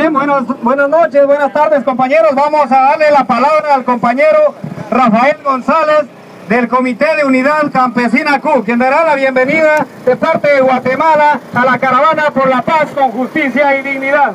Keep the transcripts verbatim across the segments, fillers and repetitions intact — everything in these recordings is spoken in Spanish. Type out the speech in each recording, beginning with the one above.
Bien, buenas, buenas noches, buenas tardes, compañeros. Vamos a darle la palabra al compañero Rafael González del Comité de Unidad Campesina C U C, quien dará la bienvenida de parte de Guatemala a la caravana por la paz con justicia y dignidad.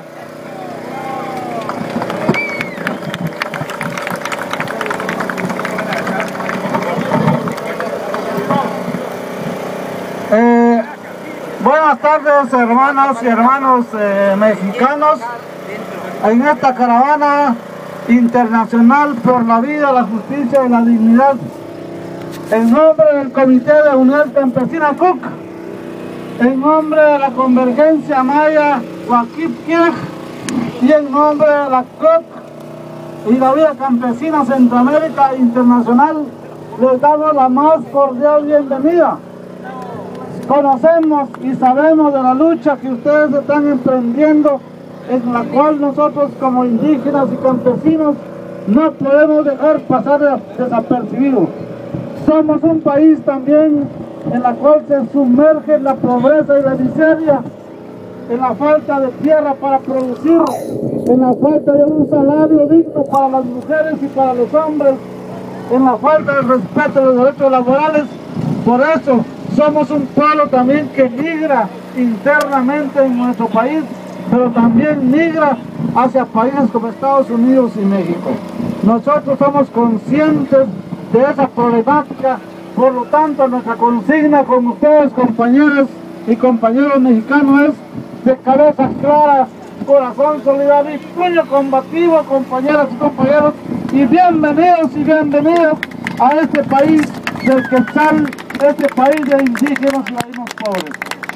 Eh, buenas tardes, hermanas y hermanos eh, mexicanos, en esta caravana internacional por la vida, la justicia y la dignidad. En nombre del Comité de Unidad Campesina C U C, en nombre de la Convergencia Maya Huaquipquiaj y en nombre de la C O C y la Vida Campesina Centroamérica Internacional, les damos la más cordial bienvenida. Conocemos y sabemos de la lucha que ustedes están emprendiendo, en la cual nosotros como indígenas y campesinos no podemos dejar pasar desapercibidos. Somos un país también en la cual se sumerge la pobreza y la miseria, en la falta de tierra para producir, en la falta de un salario digno para las mujeres y para los hombres, en la falta de respeto de los derechos laborales. Por eso somos un pueblo también que migra internamente en nuestro país, pero también migra hacia países como Estados Unidos y México. Nosotros somos conscientes de esa problemática, por lo tanto nuestra consigna con ustedes, compañeras y compañeros mexicanos, es de cabeza clara, corazón solidario y puño combativo, compañeras y compañeros, y bienvenidos y bienvenidas a este país del Quetzal, este país de indígenas y ladinos pobres.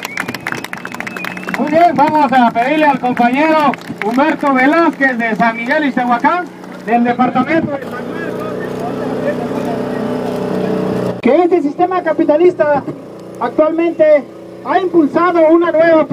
Muy bien, vamos a pedirle al compañero Humberto Velázquez de San Miguel Ixtahuacán, del departamento de San Marcos, que este sistema capitalista actualmente ha impulsado una nueva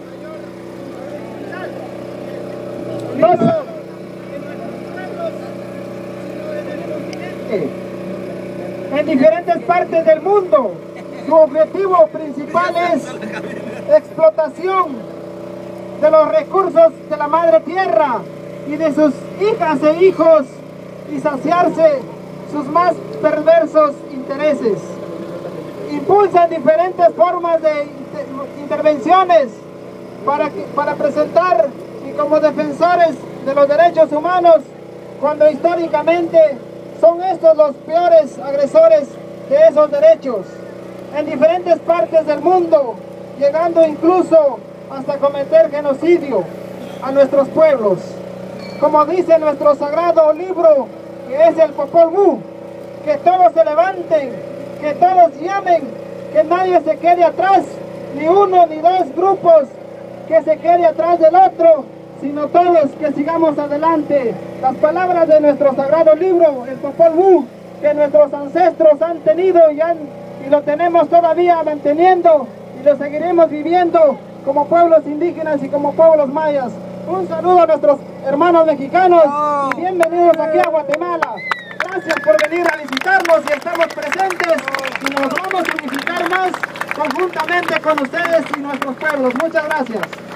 en diferentes partes del mundo. Su objetivo principal es explotación de los recursos de la madre tierra y de sus hijas e hijos, y saciarse sus más perversos intereses. Impulsan diferentes formas de inter intervenciones para, que, para presentar y como defensores de los derechos humanos, cuando históricamente son estos los peores agresores de esos derechos, en diferentes partes del mundo, llegando incluso hasta cometer genocidio a nuestros pueblos. Como dice nuestro sagrado libro, que es el Popol Vuh, que todos se levanten, que todos llamen, que nadie se quede atrás, ni uno ni dos grupos que se quede atrás del otro, sino todos que sigamos adelante. Las palabras de nuestro sagrado libro, el Popol Vuh, que nuestros ancestros han tenido y, han, y lo tenemos todavía manteniendo, y lo seguiremos viviendo como pueblos indígenas y como pueblos mayas. Un saludo a nuestros hermanos mexicanos y bienvenidos aquí a Guatemala. Gracias por venir a visitarnos y estamos presentes y nos vamos a unificar más conjuntamente con ustedes y nuestros pueblos. Muchas gracias.